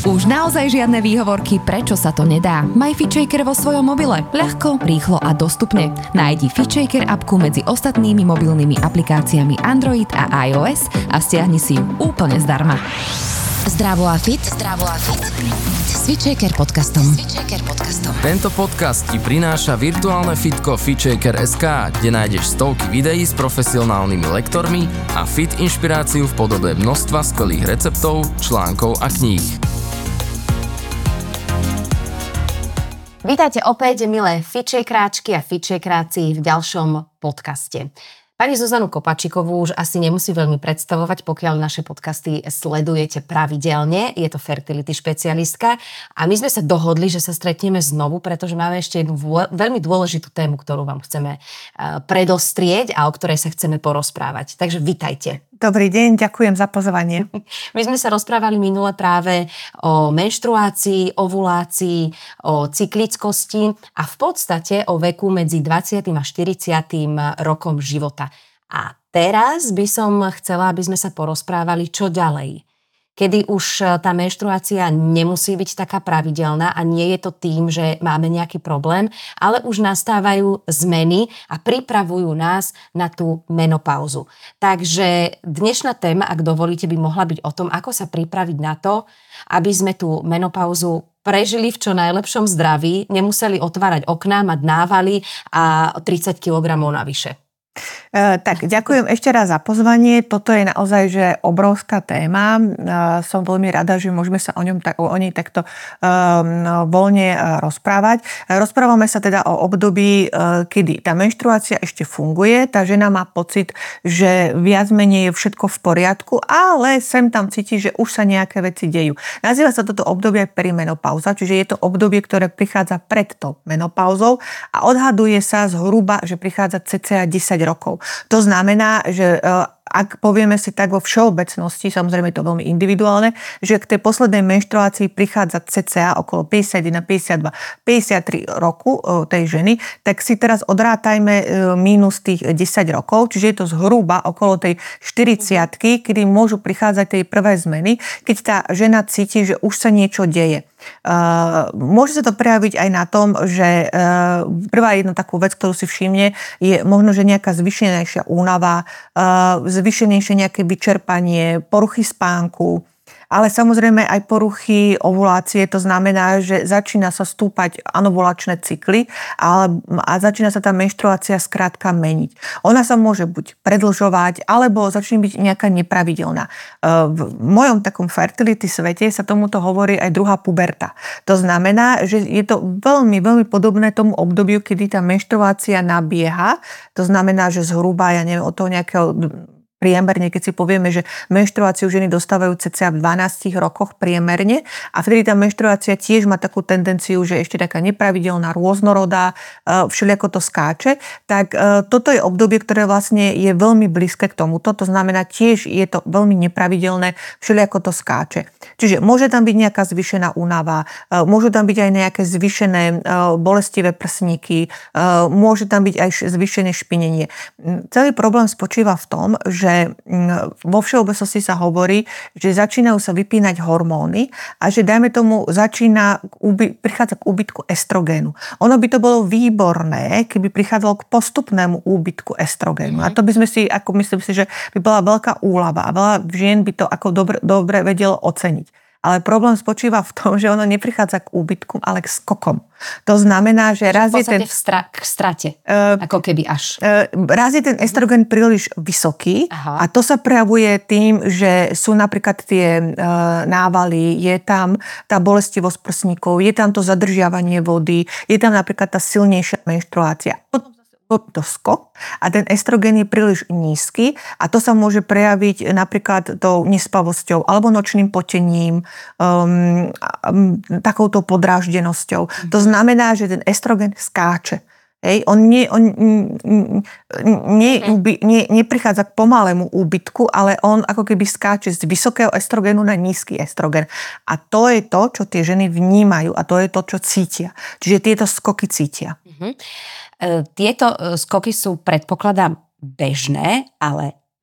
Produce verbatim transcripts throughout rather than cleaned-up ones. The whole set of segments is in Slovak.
Už naozaj žiadne výhovorky, prečo sa to nedá. Maj FitShaker vo svojom mobile. Ľahko, rýchlo a dostupne. Nájdi FitShaker appku medzi ostatnými mobilnými aplikáciami Android a iOS a stiahni si ju úplne zdarma. Zdravo a fit, zdravo a fit. S FitShaker podcastom. FitShaker podcastom. Tento podcast ti prináša virtuálne fitko FitShaker bodka es ká, kde nájdeš stovky videí s profesionálnymi lektormi a fit inšpiráciu v podobe množstva skvelých receptov, článkov a kníh. Vítajte opäť, milé FitShakeráčky a FitShakeráci v ďalšom podcaste. Pani Zuzanu Kopačíkovú už asi nemusí veľmi predstavovať, pokiaľ naše podcasty sledujete pravidelne. Je to fertility špecialistka a my sme sa dohodli, že sa stretneme znovu, pretože máme ešte jednu veľmi dôležitú tému, ktorú vám chceme predostrieť a o ktorej sa chceme porozprávať. Takže vitajte. Dobrý deň, ďakujem za pozvanie. My sme sa rozprávali minule práve o menštruácii, ovulácii, o cyklickosti a v podstate o veku medzi dvadsiatym a štyridsiatym rokom života. A teraz by som chcela, aby sme sa porozprávali, čo ďalej. Kedy už tá menštruácia nemusí byť taká pravidelná a nie je to tým, že máme nejaký problém, ale už nastávajú zmeny a pripravujú nás na tú menopauzu. Takže dnešná téma, ak dovolíte, by mohla byť o tom, ako sa pripraviť na to, aby sme tú menopauzu prežili v čo najlepšom zdraví, nemuseli otvárať okná, mať návaly a tridsať kilogramov navyše. E, tak ďakujem ešte raz za pozvanie. Toto je naozaj že obrovská téma. E, som veľmi rada, že môžeme sa o, ňom, o nej takto e, voľne rozprávať. Rozprávame sa teda o období, e, kedy tá menštruácia ešte funguje. Tá žena má pocit, že viac menej je všetko v poriadku, ale sem tam cíti, že už sa nejaké veci dejú. Nazýva sa toto obdobie perimenopauza, čiže je to obdobie, ktoré prichádza pred tou menopauzou a odhaduje sa zhruba, že prichádza cca desať rokov. To znamená, že ak povieme si tak vo všeobecnosti, samozrejme je to veľmi individuálne, že k tej poslednej menštruácii prichádza cca okolo päťdesiatjeden, päťdesiatdva, päťdesiattri roku tej ženy, tak si teraz odrátajme mínus tých desať rokov, čiže je to zhruba okolo tej štyridsiatky, kedy môžu prichádzať tej prvé zmeny, keď tá žena cíti, že už sa niečo deje. Uh, môže sa to prejaviť aj na tom, že uh, prvá jedna takú vec, ktorú si všimne, je možno, že nejaká zvýšenejšia únava, uh, zvýšenejšie nejaké vyčerpanie, poruchy spánku, ale samozrejme aj poruchy ovulácie, to znamená, že začína sa stúpať anovulačné cykly a, a začína sa tá menštruácia skrátka meniť. Ona sa môže buď predĺžovať, alebo začne byť nejaká nepravidelná. V mojom takom fertility svete sa tomuto hovorí aj druhá puberta. To znamená, že je to veľmi, veľmi podobné tomu obdobiu, kedy tá menštruácia nabieha. To znamená, že zhruba, ja neviem, od toho nejakého priemerne, keď si povieme, že menštruáciu ženy dostávajú cca v dvanástich rokoch priemerne a vtedy tá menštruácia tiež má takú tendenciu, že ešte taká nepravidelná, rôznorodá, všelijako to skáče, tak toto je obdobie, ktoré vlastne je veľmi blízke k tomuto, to znamená tiež je to veľmi nepravidelné, všelijako to skáče. Čiže môže tam byť nejaká zvýšená únava, môžu tam byť aj nejaké zvýšené bolestivé prsníky, môže tam byť aj zvýšené špinenie. Celý problém spočíva v tom, že že vo všeobecnosti sa hovorí, že začínajú sa vypínať hormóny a že dajme tomu začína prichádza k úbytku estrogénu. Ono by to bolo výborné, keby prichádzalo k postupnému úbytku estrogénu. A to by sme si, ako myslím si, že by bola veľká úľava a veľa žien by to ako dobre, dobre vedelo oceniť. Ale problém spočíva v tom, že ono neprichádza k úbytku, ale k skokom. To znamená, že raz je ten... v stra- k strate, uh, ako keby až. Uh, raz je ten estrogen príliš vysoký. Aha. A to sa prejavuje tým, že sú napríklad tie uh, návaly, je tam tá bolestivosť prsníkov, je tam to zadržiavanie vody, je tam napríklad tá silnejšia menštruácia. Potom to skok a ten estrogen je príliš nízky a to sa môže prejaviť napríklad tou nespavosťou alebo nočným potením, um, um, takouto podráždenosťou. Mm. To znamená, že ten estrogen skáče. Hej, on, nie, on nie, nie, nie, neprichádza k pomalému úbytku, ale on ako keby skáče z vysokého estrogenu na nízky estrogen. A to je to, čo tie ženy vnímajú a to je to, čo cítia. Čiže tieto skoky cítia. Mm-hmm. Tieto skoky sú, predpokladám, bežné, ale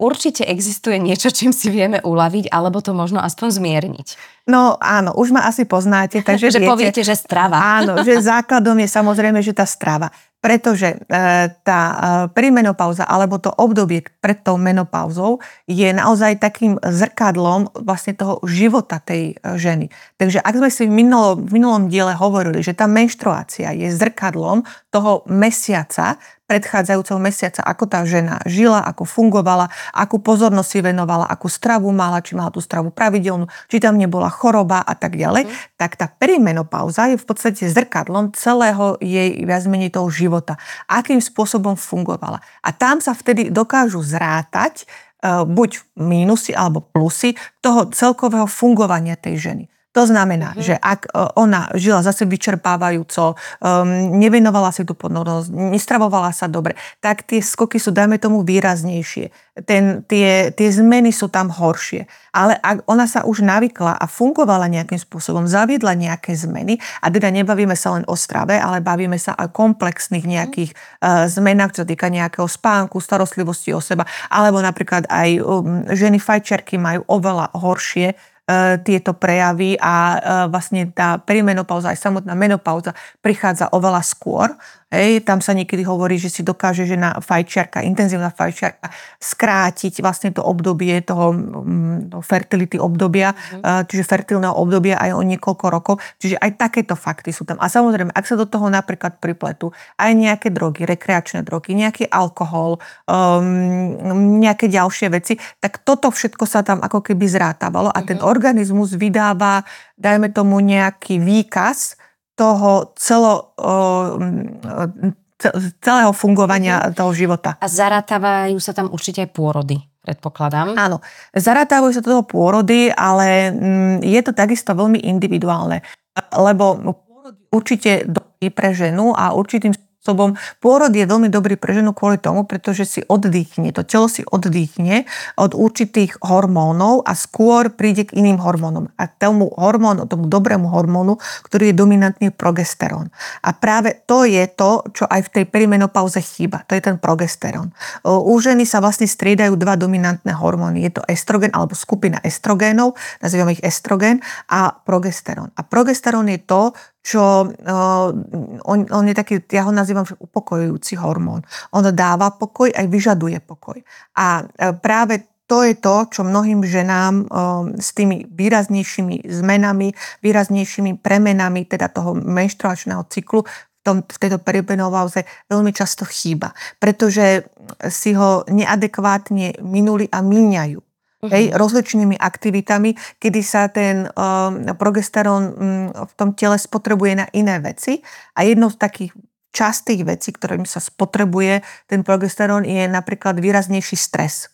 určite existuje niečo, čím si vieme uľaviť, alebo to možno aspoň zmierniť. No áno, už ma asi poznáte, takže že viete, poviete, že strava. Áno, že základom je samozrejme, že tá strava. Pretože e, tá e, perimenopauza alebo to obdobie pred tou menopauzou je naozaj takým zrkadlom vlastne toho života tej e, ženy. Takže ak sme si v minulom, v minulom diele hovorili, že tá menštruácia je zrkadlom toho mesiaca, predchádzajúceho mesiaca, ako tá žena žila, ako fungovala, akú pozornosť si venovala, akú stravu mala, či mala tú stravu pravidelnú, či tam nebola choroba a tak ďalej, mm. tak tá perimenopauza je v podstate zrkadlom celého jej viac menej toho života. Akým spôsobom fungovala. A tam sa vtedy dokážu zrátať uh, buď mínusy alebo plusy toho celkového fungovania tej ženy. To znamená, uh-huh. že ak ona žila zase vyčerpávajúco, um, nevenovala si tú pozornosť, nestravovala sa dobre, tak tie skoky sú, dajme tomu, výraznejšie. Ten, tie, tie zmeny sú tam horšie. Ale ak ona sa už navykla a fungovala nejakým spôsobom, zaviedla nejaké zmeny, a teda nebavíme sa len o strave, ale bavíme sa aj o komplexných nejakých uh, zmenách, čo sa týka nejakého spánku, starostlivosti o seba, alebo napríklad aj um, ženy fajčiarky majú oveľa horšie tieto prejavy a vlastne tá perimenopauza, aj samotná menopauza prichádza oveľa skôr. Hej, tam sa niekedy hovorí, že si dokáže žena fajčiarka, intenzívna fajčiarka skrátiť vlastne to obdobie toho, toho fertility obdobia, mm. čiže fertilného obdobia aj o niekoľko rokov. Čiže aj takéto fakty sú tam. A samozrejme, ak sa do toho napríklad pripletú aj nejaké drogy, rekreačné drogy, nejaký alkohol, um, nejaké ďalšie veci, tak toto všetko sa tam ako keby zrátavalo a mm. ten organizmus vydáva, dajme tomu, nejaký výkaz toho celo, celého fungovania mm-hmm. toho života. A zarátávajú sa tam určite aj pôrody, predpokladám. Áno, zarátávajú sa do toho pôrody, ale je to takisto veľmi individuálne, lebo pôrod určite dobrý pre ženu a určitým spôsobom pôrod je veľmi dobrý pre ženu kvôli tomu, pretože si oddychne, to telo si oddychne od určitých hormónov a skôr príde k iným hormónom. A tomu hormónu, tomu dobrému hormónu, ktorý je dominantný, progesterón. A práve to je to, čo aj v tej perimenopauze chýba. To je ten progesterón. U ženy sa vlastne striedajú dva dominantné hormóny. Je to estrogen alebo skupina estrogénov, nazývame ich estrogen, a progesterón. A progesterón je to, čo uh, on, on je taký, ja ho nazývam, že upokojujúci hormón. On dáva pokoj, aj vyžaduje pokoj. A uh, práve to je to, čo mnohým ženám um, s tými výraznejšími zmenami, výraznejšími premenami teda toho menštruačného cyklu v, tom, v tejto perimenopauze veľmi často chýba. Pretože si ho neadekvátne minuli a míňajú. Hej, rozličnými aktivitami, kedy sa ten um, progesterón um, v tom tele spotrebuje na iné veci. A jednou z takých častých vecí, ktorými sa spotrebuje ten progesterón, je napríklad výraznejší stres.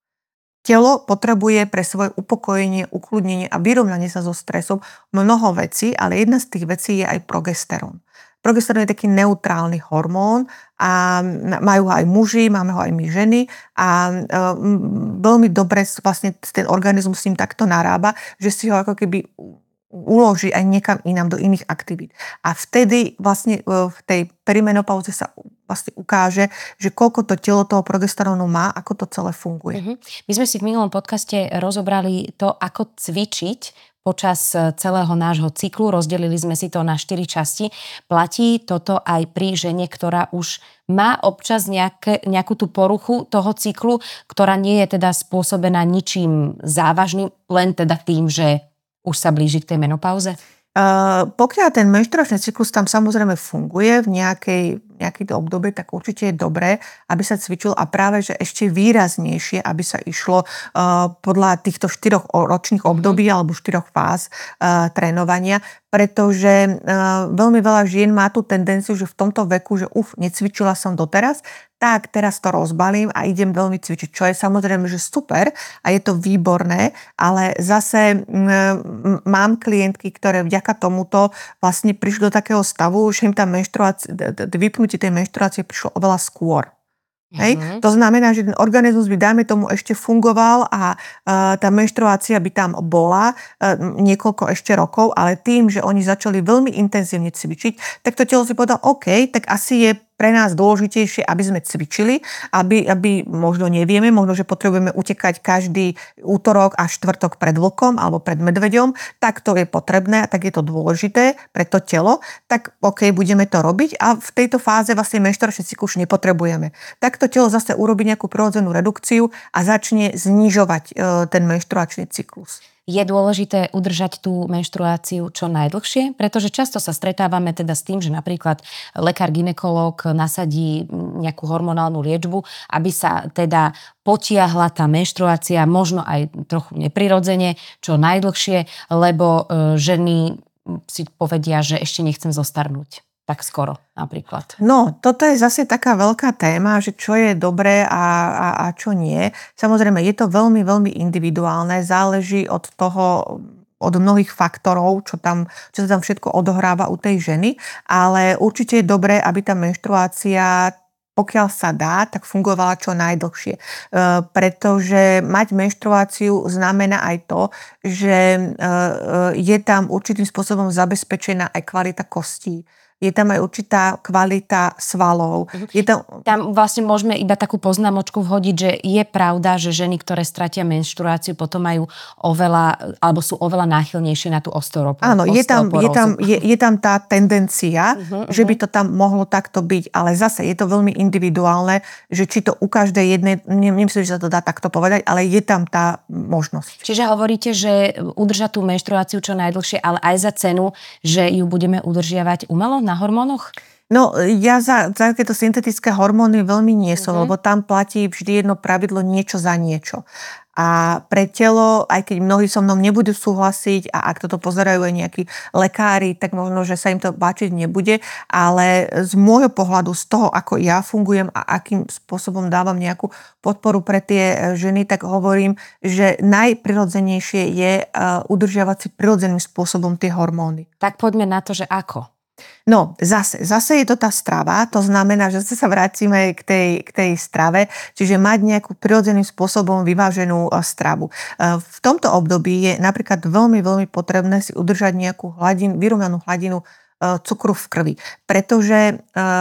Telo potrebuje pre svoje upokojenie, ukludnenie a vyrovnanie sa so stresom mnoho vecí, ale jedna z tých vecí je aj progesterón. Progesterón je taký neutrálny hormón a majú ho aj muži, máme ho aj my ženy a veľmi dobre vlastne ten organizmus s ním takto narába, že si ho ako keby uloží aj niekam inám do iných aktivít. A vtedy vlastne v tej perimenopauze sa vlastne ukáže, že koľko to telo toho progesterónu má, ako to celé funguje. Uh-huh. My sme si v minulom podcaste rozobrali to, ako cvičiť počas celého nášho cyklu. Rozdelili sme si to na štyri časti. Platí toto aj pri žene, ktorá už má občas nejaké, nejakú tú poruchu toho cyklu, ktorá nie je teda spôsobená ničím závažným, len teda tým, že už sa blíži k tej menopauze? Uh, pokiaľ ten menštruačný cyklus tam samozrejme funguje v nejakej, nejakej obdobie, tak určite je dobré, aby sa cvičil a práve, že ešte výraznejšie, aby sa išlo uh, podľa týchto štyroch ročných období alebo štyroch fáz uh, trénovania, pretože uh, veľmi veľa žien má tú tendenciu, že v tomto veku, že uf, necvičila som doteraz, tak teraz to rozbalím a idem veľmi cvičiť, čo je samozrejme, že super a je to výborné, ale zase m, mám klientky, ktoré vďaka tomuto vlastne prišli do takého stavu, že im tá menštruácia, vypnutie tej menštruácie prišlo oveľa skôr. Hej? Mm-hmm. To znamená, že ten organizmus by, dáme tomu, ešte fungoval a uh, tá menštruácia by tam bola uh, niekoľko ešte rokov, ale tým, že oni začali veľmi intenzívne cvičiť, tak to telo si povedal, OK, tak asi je pre nás dôležitejšie, aby sme cvičili, aby, aby možno nevieme, možno, že potrebujeme utekať každý útorok a štvrtok pred vlkom alebo pred medveďom, tak to je potrebné a tak je to dôležité pre to telo, tak OK, budeme to robiť a v tejto fáze vlastne menštruačný cyklus nepotrebujeme. Tak to telo zase urobí nejakú prirodzenú redukciu a začne znižovať e, ten menštruačný cyklus. Je dôležité udržať tú menštruáciu čo najdlhšie, pretože často sa stretávame teda s tým, že napríklad lekár gynekológ nasadí nejakú hormonálnu liečbu, aby sa teda potiahla tá menštruácia možno aj trochu neprirodzene, čo najdlhšie, lebo ženy si povedia, že ešte nechcem zostarnúť tak skoro napríklad. No, toto je zase taká veľká téma, že čo je dobré a, a, a čo nie. Samozrejme, je to veľmi, veľmi individuálne, záleží od toho, od mnohých faktorov, čo, tam, čo sa tam všetko odohráva u tej ženy, ale určite je dobré, aby tá menštruácia, pokiaľ sa dá, tak fungovala čo najdlhšie. E, pretože mať menštruáciu znamená aj to, že e, je tam určitým spôsobom zabezpečená aj kvalita kostí. Je tam aj určitá kvalita svalov. Je tam... tam vlastne môžeme iba takú poznámočku vhodiť, že je pravda, že ženy, ktoré stratia menštruáciu, potom majú oveľa, alebo sú oveľa náchylnejšie na tú osteoporózu. Áno, je tam, je, tam, je, je tam tá tendencia, uh-huh, že by to tam mohlo takto byť, ale zase je to veľmi individuálne, že či to u každej jednej, nemyslím, že sa to dá takto povedať, ale je tam tá možnosť. Čiže hovoríte, že udržať tú menštruáciu čo najdlhšie, ale aj za cenu, že ju budeme udržiavať umelo na hormónoch? No, ja za, za tieto syntetické hormóny veľmi nie som, uh-huh. lebo tam platí vždy jedno pravidlo niečo za niečo. A pre telo, aj keď mnohí so mnou nebudú súhlasiť a ak toto pozerajú aj nejakí lekári, tak možno, že sa im to páčiť nebude, ale z môjho pohľadu, z toho, ako ja fungujem a akým spôsobom dávam nejakú podporu pre tie ženy, tak hovorím, že najprirodzenejšie je udržiavať si prirodzeným spôsobom tie hormóny. Tak poďme na to, že ako? No, zase, zase je to tá strava, to znamená, že sa vrátime k tej, k tej strave, čiže mať nejakú prirodzeným spôsobom vyváženú stravu. V tomto období je napríklad veľmi, veľmi potrebné si udržať nejakú hladinu, vyrovnanú hladinu cukru v krvi, pretože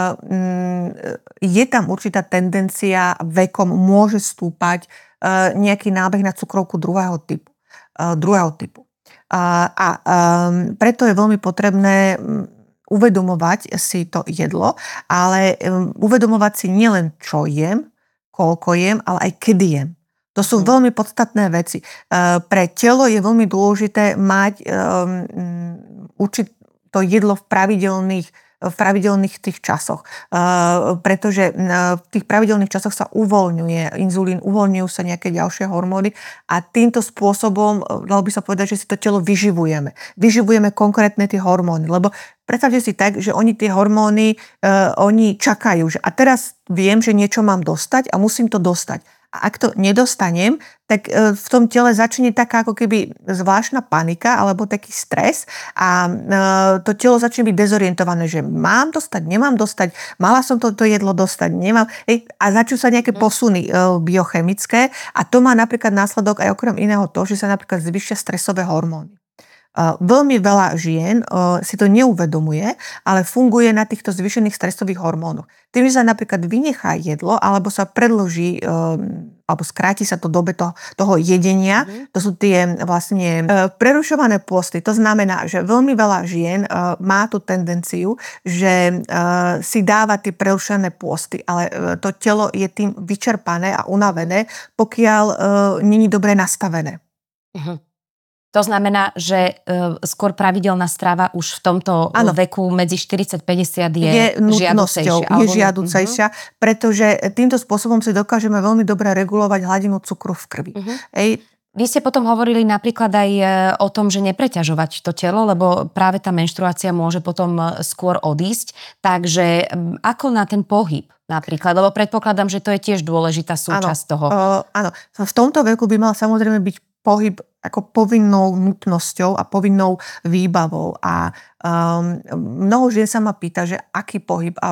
je tam určitá tendencia, vekom môže stúpať nejaký nábeh na cukrovku druhého typu. Druhého typu. A, a preto je veľmi potrebné uvedomovať si to jedlo, ale uvedomovať si nielen čo jem, koľko jem, ale aj kedy jem. To sú veľmi podstatné veci. Pre telo je veľmi dôležité mať určité to jedlo v pravidelných v pravidelných tých časoch. Pretože v tých pravidelných časoch sa uvoľňuje inzulín, uvoľňujú sa nejaké ďalšie hormóny a týmto spôsobom, dalo by sa povedať, že si to telo vyživujeme. Vyživujeme konkrétne tie hormóny, lebo predstavte si tak, že oni tie hormóny, oni čakajú, že a teraz viem, že niečo mám dostať a musím to dostať. A ak to nedostanem, tak v tom tele začne taká ako keby zvláštna panika alebo taký stres a to telo začne byť dezorientované, že mám dostať, nemám dostať, mala som toto jedlo dostať, nemám. A začnú sa nejaké posuny biochemické a to má napríklad následok aj okrem iného to, že sa napríklad zvyšia stresové hormóny. Veľmi veľa žien si to neuvedomuje, ale funguje na týchto zvýšených stresových hormónoch. Tým, že sa napríklad vynechá jedlo, alebo sa predĺží, alebo skráti sa to dobe toho, toho jedenia, mm. to sú tie vlastne prerušované pôsty. To znamená, že veľmi veľa žien má tú tendenciu, že si dáva tie prerušené pôsty, ale to telo je tým vyčerpané a unavené, pokiaľ není dobre nastavené. Mm. To znamená, že e, skôr pravidelná strava už v tomto ano. veku medzi štyridsať päťdesiat je, je žiaducejšia. Je žiaducejšia, uh-huh. pretože týmto spôsobom si dokážeme veľmi dobre regulovať hladinu cukru v krvi. Uh-huh. Ej, Vy ste potom hovorili napríklad aj o tom, že nepreťažovať to telo, lebo práve tá menštruácia môže potom skôr odísť. Takže ako na ten pohyb napríklad? Lebo predpokladám, že to je tiež dôležitá súčasť áno, toho. Uh, áno, v tomto veku by mal samozrejme byť pohyb ako povinnou nutnosťou a povinnou výbavou. A um, mnoho žien sa ma pýta, že aký pohyb a čo.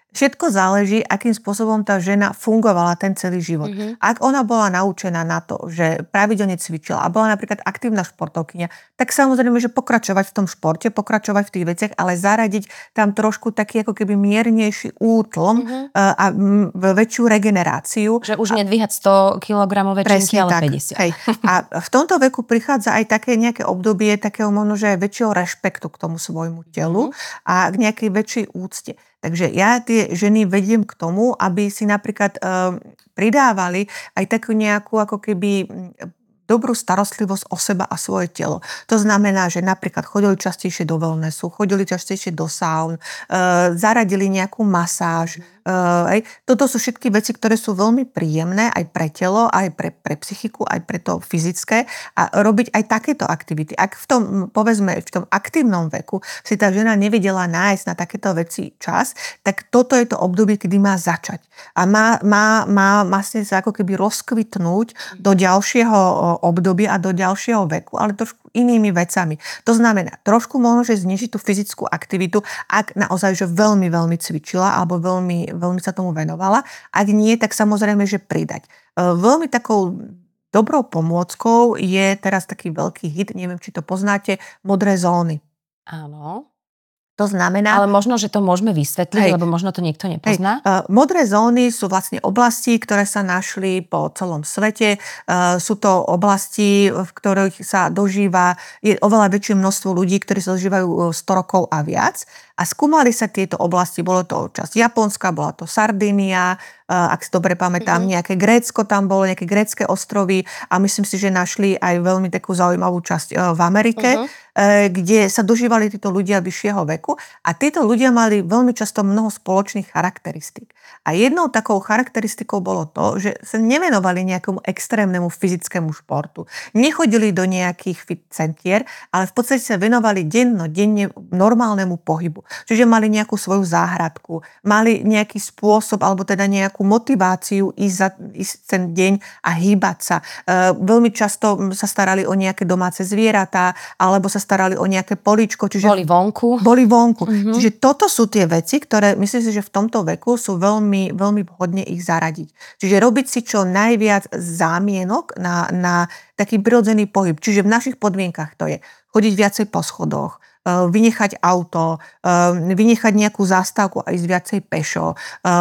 Všetko záleží, akým spôsobom tá žena fungovala ten celý život. Mm-hmm. Ak ona bola naučená na to, že pravidelne cvičila a bola napríklad aktívna športovkyňa, tak samozrejme, že pokračovať v tom športe, pokračovať v tých veciach, ale zaradiť tam trošku taký ako keby miernejší útlm mm-hmm. a väčšiu regeneráciu. Že už nedvíhať sto kilogramové činky, ale tak, päťdesiat. Hej. A v tomto veku prichádza aj také nejaké obdobie takého možno, že aj väčšieho rešpektu k tomu svojmu telu mm-hmm. a k nejakej väčšej úcte. Takže ja tie ženy vediem k tomu, aby si napríklad e, pridávali aj takú nejakú ako keby dobrú starostlivosť o seba a svoje telo. To znamená, že napríklad chodili častejšie do wellnessu, chodili častejšie do saun, e, zaradili nejakú masáž. E, toto sú všetky veci, ktoré sú veľmi príjemné aj pre telo, aj pre, pre psychiku, aj pre to fyzické a robiť aj takéto aktivity. Ak v tom, povedzme, v tom aktívnom veku si tá žena nevedela nájsť na takéto veci čas, tak toto je to obdobie, kedy má začať. A má, má, má vlastne sa ako keby rozkvitnúť do ďalšieho obdobia a do ďalšieho veku, ale trošku inými vecami. To znamená, trošku možno, že znižiť tú fyzickú aktivitu, ak naozaj, že veľmi, veľmi cvičila alebo veľmi, veľmi sa tomu venovala. Ak nie, tak samozrejme, že pridať. Veľmi takou dobrou pomôckou je teraz taký veľký hit, neviem, či to poznáte, modré zóny. Áno. To znamená... Ale možno, že to môžeme vysvetliť, hej, lebo možno to niekto nepozná. Hej, modré zóny sú vlastne oblasti, ktoré sa našli po celom svete. Sú to oblasti, v ktorých sa dožíva je oveľa väčšie množstvo ľudí, ktorí sa dožívajú sto rokov a viac. A skúmali sa tieto oblasti. Bolo to časť Japonska, bola to Sardinia, ak si dobre pamätám, mm-hmm. nejaké Grécko tam bolo, nejaké grécke ostrovy a myslím si, že našli aj veľmi takú zaujímavú časť v Amerike, mm-hmm. kde sa dožívali títo ľudia vyššieho veku a títo ľudia mali veľmi často mnoho spoločných charakteristík. A jednou takou charakteristikou bolo to, že sa nevenovali nejakému extrémnemu fyzickému športu. Nechodili do nejakých fit centier, ale v podstate sa venovali dennodenne normálnemu pohybu. Čiže mali nejakú svoju záhradku, mali nejaký spôsob alebo teda nejakú motiváciu ísť, za, ísť ten deň a hýbať sa. E, veľmi často sa starali o nejaké domáce zvieratá alebo sa starali o nejaké políčko. Čiže boli vonku. Boli vonku. Mm-hmm. Čiže toto sú tie veci, ktoré myslím si, že v tomto veku sú veľmi, veľmi vhodne ich zaradiť. Čiže robiť si čo najviac zámienok na, na taký prirodzený pohyb. Čiže v našich podmienkach to je chodiť viacej po schodoch, vynechať auto, vynechať nejakú zástavku a ísť viacej pešo,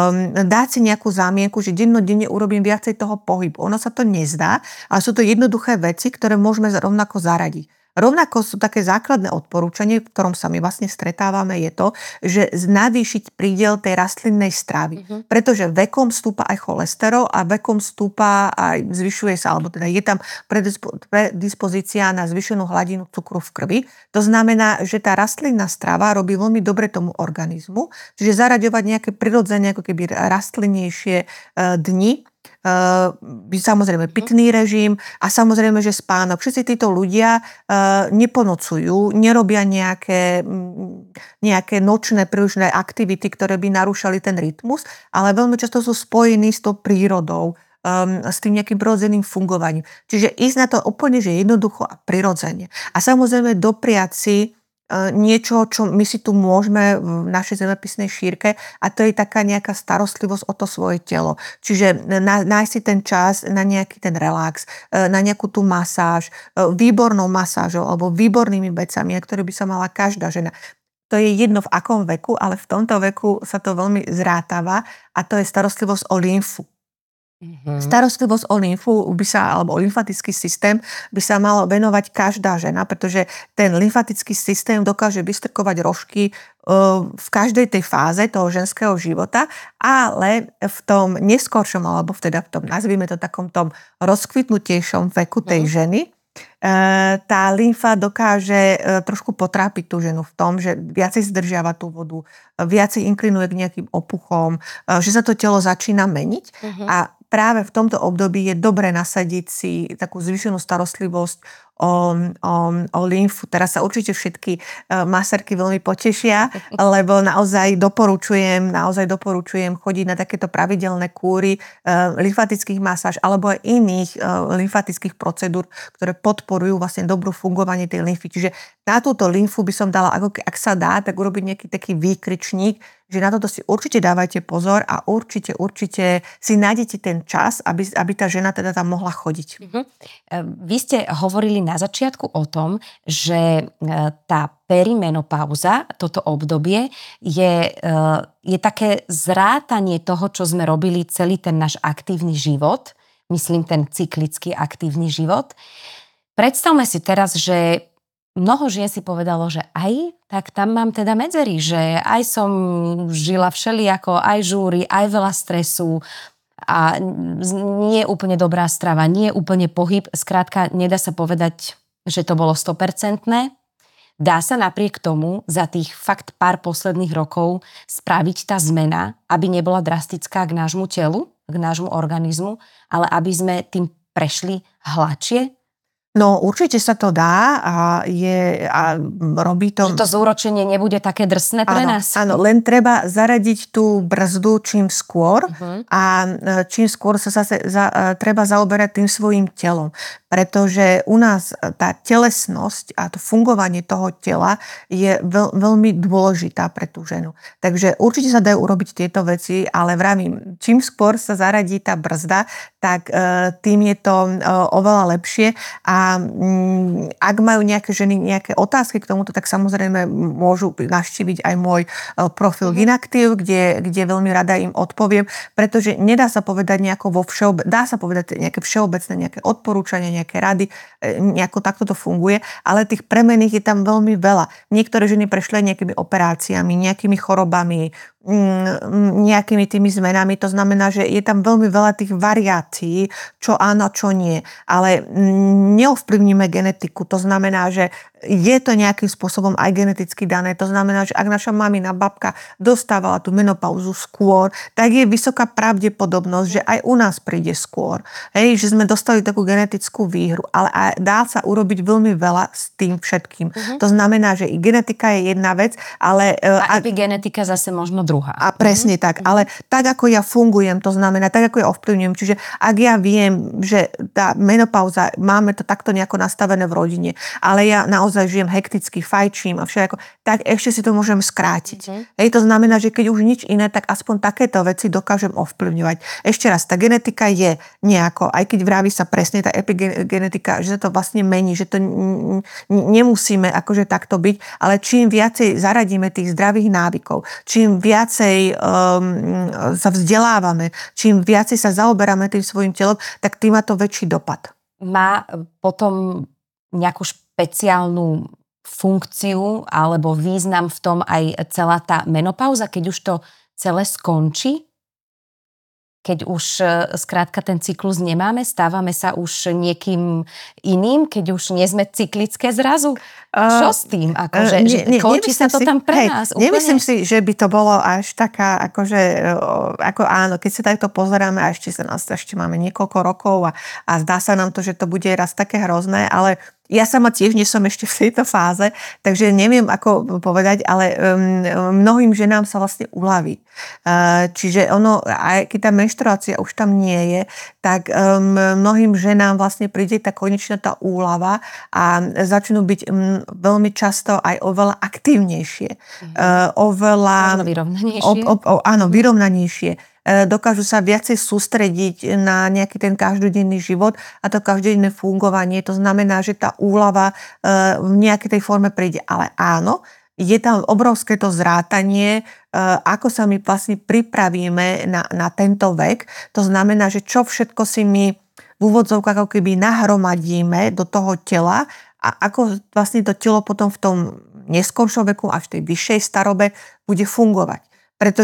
dať si nejakú zámienku, že dennodenne urobím viacej toho pohybu. Ono sa to nezdá, ale sú to jednoduché veci, ktoré môžeme rovnako zaradiť. Rovnako sú také základné odporúčanie, v ktorom sa my vlastne stretávame, je to, že navýšiť prídel tej rastlinnej stravy. Mm-hmm. Pretože vekom stúpa aj cholesterol a vekom stúpa aj zvyšuje sa, alebo teda je tam predispozícia na zvýšenú hladinu cukru v krvi. To znamená, že tá rastlinná strava robí veľmi dobre tomu organizmu, čiže zaraďovať nejaké prirodzené, ako keby rastlinnejšie dni, Uh, samozrejme pitný režim a samozrejme, že spánok. Všetci títo ľudia uh, neponocujú, nerobia nejaké, nejaké nočné prílišné aktivity, ktoré by narúšali ten rytmus, ale veľmi často sú spojení s tou prírodou, um, s tým nejakým prirodzeným fungovaním. Čiže ísť na to úplne, že jednoducho a prirodzene. A samozrejme dopriať si niečo, čo my si tu môžeme v našej zemepisnej šírke a to je taká nejaká starostlivosť o to svoje telo. Čiže nájsť si ten čas na nejaký ten relax, na nejakú tú masáž, výbornou masážou alebo výbornými vecami, na ktoré by sa mala každá žena. To je jedno v akom veku, ale v tomto veku sa to veľmi zrátava a to je starostlivosť o lymfu. Mm-hmm. Starostlivosť o lymfu by sa, alebo o lymfatický systém by sa malo venovať každá žena, pretože ten lymfatický systém dokáže vystrkovať rožky v každej tej fáze toho ženského života, ale v tom neskoršom, alebo teda v tom, nazvime to takom tom rozkvitnutejšom veku tej mm. ženy, tá lymfa dokáže trošku potrápiť tú ženu v tom, že viacej zdržiava tú vodu, viacej inklinuje k nejakým opuchom, že sa to telo začína meniť mm-hmm. a práve v tomto období je dobre nasadiť si takú zvýšenú starostlivosť o, o, o lymfu. Teraz sa určite všetky masárky veľmi potešia, lebo naozaj doporučujem, naozaj doporučujem chodiť na takéto pravidelné kúry lymfatických masáž alebo aj iných lymfatických procedúr, ktoré podporujú vlastne dobrú fungovanie tej lymfy. Čiže na túto lymfu by som dala, ako ak sa dá, tak urobiť nejaký taký výkričník, že na toto si určite dávajte pozor a určite, určite si nájdete ten čas, aby, aby tá žena teda tam mohla chodiť. Uh-huh. Vy ste hovorili na začiatku o tom, že tá perimenopauza, toto obdobie, je, je také zrátanie toho, čo sme robili celý ten náš aktívny život, myslím ten cyklický aktívny život. Predstavme si teraz, že mnoho žien si povedalo, že aj, tak tam mám teda medzery, že aj som žila všelijako, aj žúry, aj veľa stresu a nie je úplne dobrá strava, nie je úplne pohyb. Skrátka, nedá sa povedať, že to bolo sto percent. Dá sa napriek tomu za tých fakt pár posledných rokov spraviť tá zmena, aby nebola drastická k nášmu telu, k nášmu organizmu, ale aby sme tým prešli hladšie? No určite sa to dá a, je, a robí to... Že to zúročenie nebude také drsné pre áno, nás? Áno, len treba zaradiť tú brzdu čím skôr uh-huh. a čím skôr sa zase za, treba zaoberať tým svojím telom. Pretože u nás tá telesnosť a to fungovanie toho tela je veľ, veľmi dôležitá pre tú ženu. Takže určite sa dajú urobiť tieto veci, ale vravím, čím skôr sa zaradí tá brzda, tak tým je to oveľa lepšie a ak majú nejaké ženy nejaké otázky k tomuto, tak samozrejme môžu navštíviť aj môj profil Gynactive, kde, kde veľmi rada im odpoviem, pretože nedá sa povedať nejako vo všeobe, dá sa povedať nejaké všeobecné, nejaké odporúčania, nejaké rady, nejako takto to funguje, ale tých premených je tam veľmi veľa. Niektoré ženy prešli nejakými operáciami, nejakými chorobami, nejakými tými zmenami. To znamená, že je tam veľmi veľa tých variácií, čo áno, čo nie. Ale neovplyvníme genetiku. To znamená, že je to nejakým spôsobom aj geneticky dané. To znamená, že ak naša mamina, babka dostávala tú menopauzu skôr, tak je vysoká pravdepodobnosť, že aj u nás príde skôr. Hej, že sme dostali takú genetickú výhru. Ale aj dá sa urobiť veľmi veľa s tým všetkým. Uh-huh. To znamená, že i genetika je jedna vec, ale... A epigenetika zase možno druhá. A presne uh-huh. tak. Ale tak, ako ja fungujem, to znamená, tak, ako ja ovplyvňujem. Čiže ak ja viem, že tá menopauza, máme to takto nejako nastavené v rodine, ale ja naozaj žijem hekticky, fajčím a všetko, tak ešte si to môžem skrátiť. Mm-hmm. Hej, to znamená, že keď už nič iné, tak aspoň takéto veci dokážem ovplyvňovať. Ešte raz, tá genetika je nejako, aj keď vraví sa presne tá epigenetika, že sa to vlastne mení, že to n- n- nemusíme akože takto byť, ale čím viacej zaradíme tých zdravých návykov, čím viacej um, sa vzdelávame, čím viacej sa zaoberáme tým svojim telom, tak tým má to väčší dopad. Má potom nejakú špeciálnu funkciu alebo význam v tom aj celá tá menopauza, keď už to celé skončí? Keď už skrátka ten cyklus nemáme, stávame sa už niekým iným, keď už nie sme cyklické zrazu? Čo s tým? Akože, uh, nie, nie, končí sa to si, tam pre hej, nás úplne? Nemyslím si, že by to bolo až taká, akože, ako áno, keď sa takto pozeráme a ešte sa nás, ešte máme niekoľko rokov a, a zdá sa nám to, že to bude raz také hrozné, ale ja sama tiež nie som ešte v tejto fáze, takže neviem, ako povedať, ale um, mnohým ženám sa vlastne uľaví. Uh, čiže ono, aj keď tá menštruácia už tam nie je, tak um, mnohým ženám vlastne príde tá konečná tá úľava a začnú byť um, veľmi často aj oveľa aktívnejšie. Uh, oveľa... Áno, vyrovnanejšie. O, o, o, áno, vyrovnanejšie. Dokážu sa viacej sústrediť na nejaký ten každodenný život a to každodenné fungovanie. To znamená, že tá úľava v nejakej tej forme príde. Ale áno, je tam obrovské to zrátanie, ako sa my vlastne pripravíme na, na tento vek. To znamená, že čo všetko si my v úvodzovkách ako keby nahromadíme do toho tela a ako vlastne to telo potom v tom neskoršom veku až v tej vyššej starobe bude fungovať. Pretože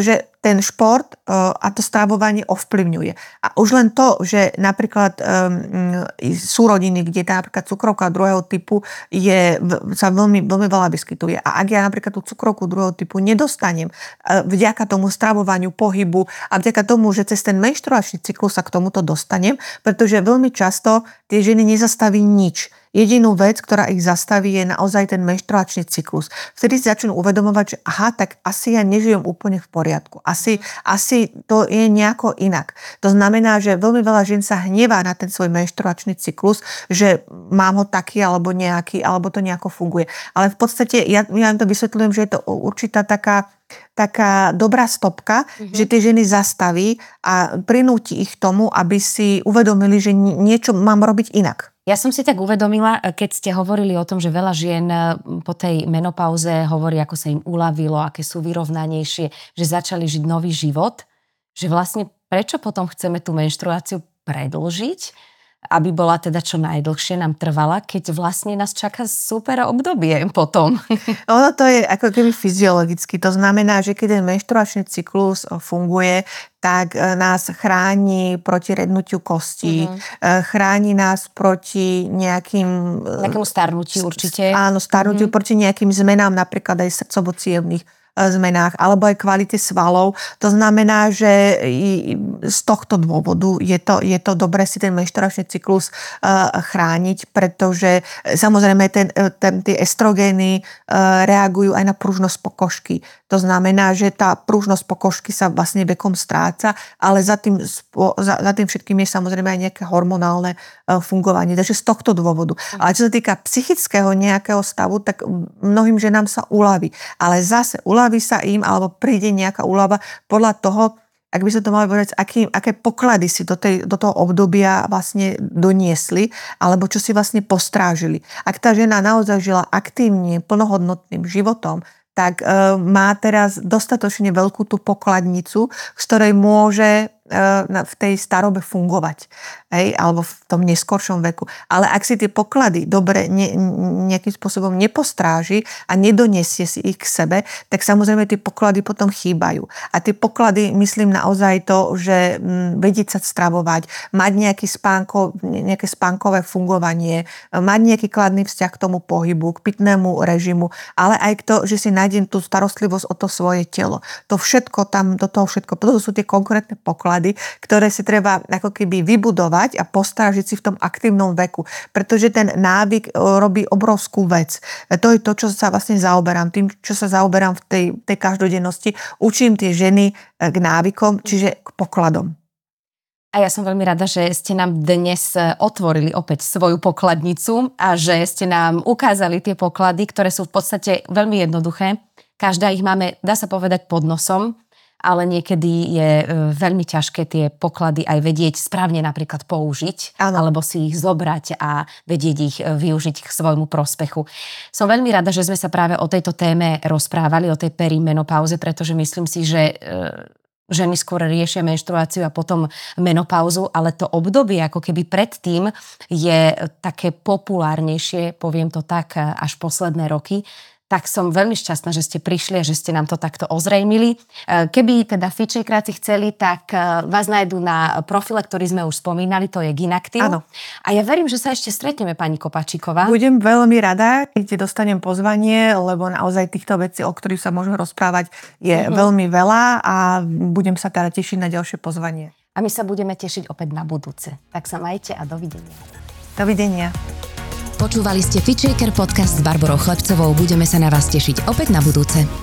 ten šport a to stravovanie ovplyvňuje. A už len to, že napríklad um, sú rodiny, kde tá napríklad cukrovka druhého typu je, sa veľmi, veľmi veľa vyskytuje. A ak ja napríklad tú cukrovku druhého typu nedostanem vďaka tomu stravovaniu, pohybu a vďaka tomu, že cez ten menštruačný cyklus sa k tomuto dostanem, pretože veľmi často tie ženy nezastaví nič. Jedinú vec, ktorá ich zastaví, je naozaj ten menštruačný cyklus. Vtedy si začnú uvedomovať, že aha, tak asi ja nežijem úplne v poriadku. Asi, asi to je nejako inak. To znamená, že veľmi veľa žien sa hnevá na ten svoj menštruačný cyklus, že mám ho taký alebo nejaký, alebo to nejako funguje. Ale v podstate ja, ja to vysvetľujem, že je to určitá taká taká dobrá stopka, mm-hmm. že tie ženy zastaví a prinúti ich tomu, aby si uvedomili, že niečo mám robiť inak. Ja som si tak uvedomila, keď ste hovorili o tom, že veľa žien po tej menopauze hovorí, ako sa im uľavilo, aké sú vyrovnanejšie, že začali žiť nový život, že vlastne prečo potom chceme tú menštruáciu predĺžiť, aby bola teda čo najdlhšie nám trvala, keď vlastne nás čaká super obdobie potom. Ono to je ako keby fyziologicky. To znamená, že keď ten menštruačný cyklus funguje, tak nás chráni proti rednutiu kostí, mm-hmm. chráni nás proti nejakým... Nejakému starnutiu určite. Áno, starnutiu, mm-hmm. proti nejakým zmenám, napríklad aj srdcovo-cievnych zmenách, alebo aj kvalite svalov. To znamená, že z tohto dôvodu je to, je to dobré si ten menštruačný cyklus chrániť, pretože samozrejme ten, ten, tie estrogény reagujú aj na pružnosť pokožky. To znamená, že tá pružnosť pokožky sa vlastne vekom stráca, ale za tým, za, za tým všetkým je samozrejme aj nejaké hormonálne fungovanie. Takže z tohto dôvodu. Ale čo sa týka psychického nejakého stavu, tak mnohým ženám sa uľaví. Ale zase uľaví sa im, alebo príde nejaká úľava podľa toho, ak by sa to mali povedať, aký, aké poklady si do, tej, do toho obdobia vlastne doniesli, alebo čo si vlastne postrážili. Ak tá žena naozaj žila aktívne, plnohodnotným životom, tak e, má teraz dostatočne veľkú tú pokladnicu, z ktorej môže v tej starobe fungovať, hej, alebo v tom neskoršom veku. Ale ak si tie poklady dobre ne, nejakým spôsobom nepostráži a nedoniesie si ich k sebe, tak samozrejme tie poklady potom chýbajú. A tie poklady, myslím naozaj to, že vedieť sa stravovať, mať nejaký spánko, nejaké spánkové fungovanie, mať nejaký kladný vzťah k tomu pohybu, k pitnému režimu, ale aj k to, že si nájdem tú starostlivosť o to svoje telo. To všetko tam, do toho všetko, to sú tie konkrétne poklady, ktoré si treba ako keby vybudovať a postrážiť si v tom aktívnom veku. Pretože ten návyk robí obrovskú vec. To je to, čo sa vlastne zaoberám. Tým, čo sa zaoberám v tej, tej každodennosti. Učím tie ženy k návykom, čiže k pokladom. A ja som veľmi rada, že ste nám dnes otvorili opäť svoju pokladnicu a že ste nám ukázali tie poklady, ktoré sú v podstate veľmi jednoduché. Každá ich máme, dá sa povedať, pod nosom, ale niekedy je veľmi ťažké tie poklady aj vedieť správne napríklad použiť, ano. Alebo si ich zobrať a vedieť ich využiť k svojmu prospechu. Som veľmi rada, že sme sa práve o tejto téme rozprávali, o tej perimenopauze, pretože myslím si, že ženy skôr riešia menštruáciu a potom menopauzu, ale to obdobie ako keby predtým je také populárnejšie, poviem to tak, až posledné roky. Tak som veľmi šťastná, že ste prišli a že ste nám to takto ozrejmili. Keby teda FitShakeráci chceli, tak vás nájdú na profile, ktorý sme už spomínali, to je Gynactive. Áno. A ja verím, že sa ešte stretneme, pani Kopačíková. Budem veľmi rada, keď dostanem pozvanie, lebo naozaj týchto vecí, o ktorých sa môžeme rozprávať, je uh-huh. veľmi veľa a budem sa teda tešiť na ďalšie pozvanie. A my sa budeme tešiť opäť na budúce. Tak sa majte a dovidenia. Dovidenia. Počúvali ste FitShaker podcast s Barborou Chlebcovou. Budeme sa na vás tešiť opäť na budúce.